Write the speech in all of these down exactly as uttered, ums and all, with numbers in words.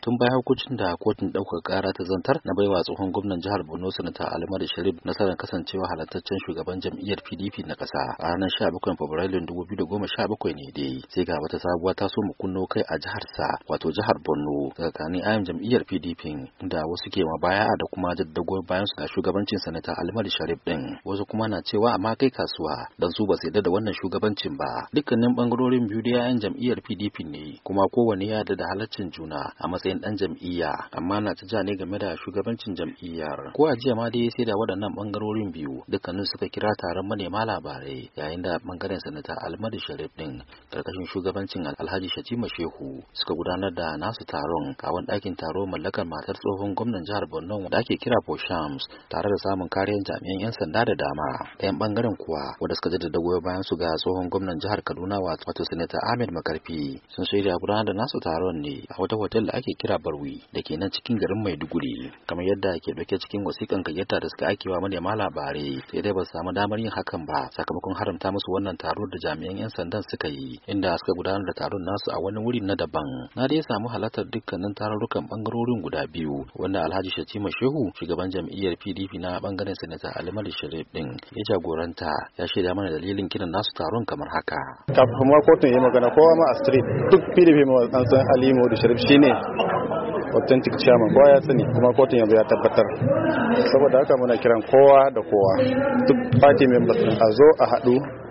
tun bayan hukuncin da kotun ɗaukar ƙara ta zantar na baiwa tsohon gwamnan jihar Borno Sanata Alimadu Sharif nasarar kasancewa halartaccen shugaban jam'iyyar P D P na ƙasa a ranar sha bakwai Fabrairu dubu biyu da goma sha bakwai ne dai sai ga wata sabuwa ta so mu kunno kai a jihar sa wato jihar Borno tsakanin ayan jam'iyyar P D P da wasu ke ma baya da kuma jaddago bayan su ga shugabancin Sanata Alimadu Sharif din, wasu kuma na cewa amma kai kasuwa dan su ba su yarda da wannan shugabancin ba. Dukkanin bangarorin biyu da ayan jam'iyyar P D P ne kuma kowanne ya da halaccin juna a matsayin dan jam'iyya, amma na ta ja ne game da shugabancin jam'iyyar. Ko a jiya ma dai sai da waɗannan bangarorin biyu dukkanin suka kira taron manema labarai, yayin da bangaren Sanata Alimadu Sharif din karkashin shugabancin Alhaji Shatima Shehu suka gudanar da nasu taron a wani ɗakin taro mallakar matar tsohon gwamnan jihar Borno da ake kira Shams, tare da samun kariyar jami'an 'yan sanda da dama. Ɗayan bangaren kuwa wanda suka jaddada goyon bayan su ga tsohon gwamnan jihar Kaduna wato Sanata Ahmed Makarfi sun shirya gudanar da nasu taron ne a wata hotel da ake kira Barwi da ke nan cikin garin Maiduguri, kamar yadda ke dauke cikin wasiƙan gayyata da suka aikewa manema labarai, sai dai ba su samu damar yin hakan ba sakamakon haramta musu wannan taro da jami'an 'yan sandan suka yi, inda suka gudanar da taron nasu a wani wuri na daban. Na dai samu halartar dukkanin tarurrukan bangarorin guda biyu, wanda Alhaji Shatima Shehu shugaban jam'iyyar P D P na bangaren Sanata Alimadu Sharif din ya jagoranta, ya shaida mana dalilin kiran nasu taron kamar haka. Kafin ma kotun yi magana kowa ma a street duk P D P ma an san Alimadu Sharif shine authentic chairman, kowa ya sani kuma kotun yanzu ya tabbatar. Saboda haka muna kiran kowa da kowa duk party members a zo a haɗu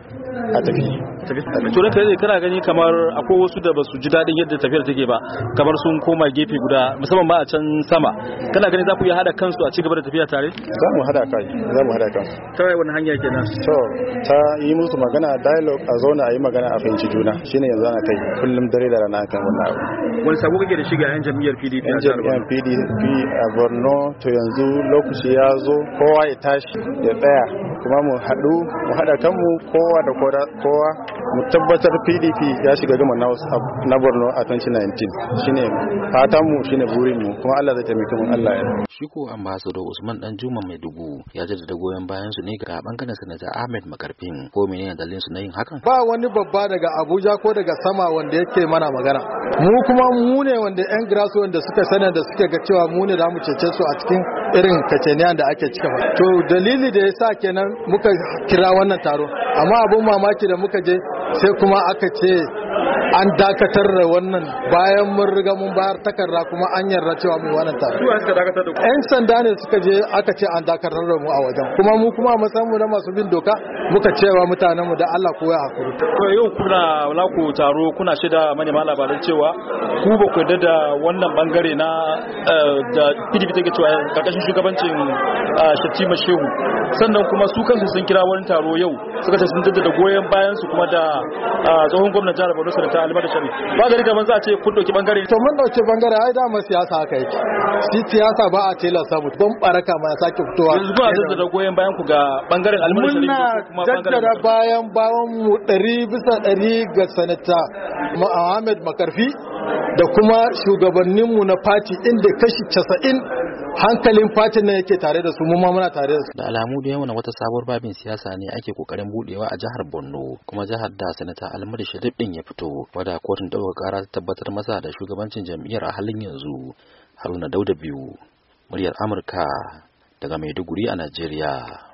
a tafi. To da kai kana gani kamar akwai wasu da basu ji dadin yadda tafiyar take ba, kamar sun koma gefe guda musamman ba a can sama, kana gani za ku iya hada kansu a cigaba da tafiya tare? Za mu hada kai, za mu hada kansu. Ta wani hanya kenan? So ta yi musu magana dialogue, a zauna a yi magana a fahimci juna, shine yanzu ana kai kullum dare da rana kan wannan abu. Wani sabo kake da shiga yan jam'iyyar P D P a jihar Borno? P D P a Borno to yanzu lokaci ya zo kowa ya tashi ya tsaya kuma mu haɗu mu haɗa kanmu kowa da kowa mu tabbatar P D P ya shiga gama na Borno a twenty nineteen, shine fatan mu shine burin mu kuma Allah zai taimake mu Allah ya. Shi ko ambassador Usman Danjuma Maiduguri ya jaddada goyon bayan su ne ga bangaren Sanata Ahmed Makarfin. Ko menene dalilin su na yin hakan? Ba wani babba daga Abuja ko daga sama wanda yake mana magana. Mu kuma mu ne wanda yan grassroots wanda suka sanar da suke ga cewa mu ne za mu cece su a cikin irin kaceniyan da ake cika. To dalili da yasa kenan muka kira wannan taro, amma abun mamaki da muka je sai kuma aka ce an dakatar da wannan bayan mun riga mun bayar takarda kuma an yarda cewa mu wannan taro. Yan sanda ne suka je aka ce an dakatar da mu a wajen, kuma mu kuma a matsayin mu na masu bin doka muka cewa mutanen mu da Allah ko ya hakuri. To yau kuna laku taro kuna shida manema labaran cewa ku ba ku yarda da wannan bangare na da P D P take cewa karkashin shugabancin Shatima Shehu, sannan kuma su kansu sun kira wani taro yau suka ce sun jaddada goyon bayan su kuma da tsohon gwamnan jihar Borno Sanata Alimadu Sharif. Ba gari kamar za a ce kun dauki bangare. To mun dauki bangare, ai dama siyasa haka yake. Shi siyasa ba a tilasta mu don baraka ma ya sake fitowa. Yanzu ba jaddada goyon bayan ku ga bangaren Alimadu Sharif kuma bangaren. Muna jaddada bayan bayan mu ɗari bisa ɗari ga Sanata Ahmed Makarfi da kuma shugabanninmu na fati inda kashi casa'in hankalin fatin nan yake tare da su, mu ma muna tare da su. Da alamu da yawan wata sabuwar babin siyasa ne ake kokarin budewa a jihar Borno, kuma jihar da Sanata Alimadu Sharif din ya fito, wadda kotun ɗaukar ƙara ta tabbatar masa da shugabancin jam'iyyar a halin yanzu. Haruna Dauda biyu, muryar Amurka daga Maiduguri a Najeriya.